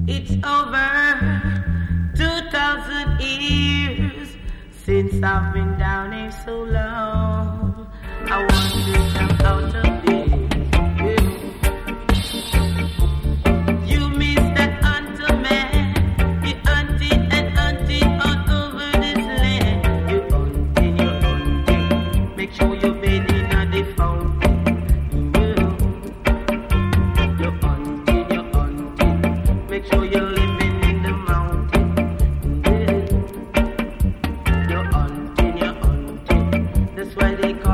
It's over 2,000 years since I've been down here so long. I want to jump out of this. You miss that hunter man. You hunted and hunted all over this land. You hunting. Make sure you're bathing at the fountain. You're hunting. Make sure you're living in the mountain. You're hunting. That's why they call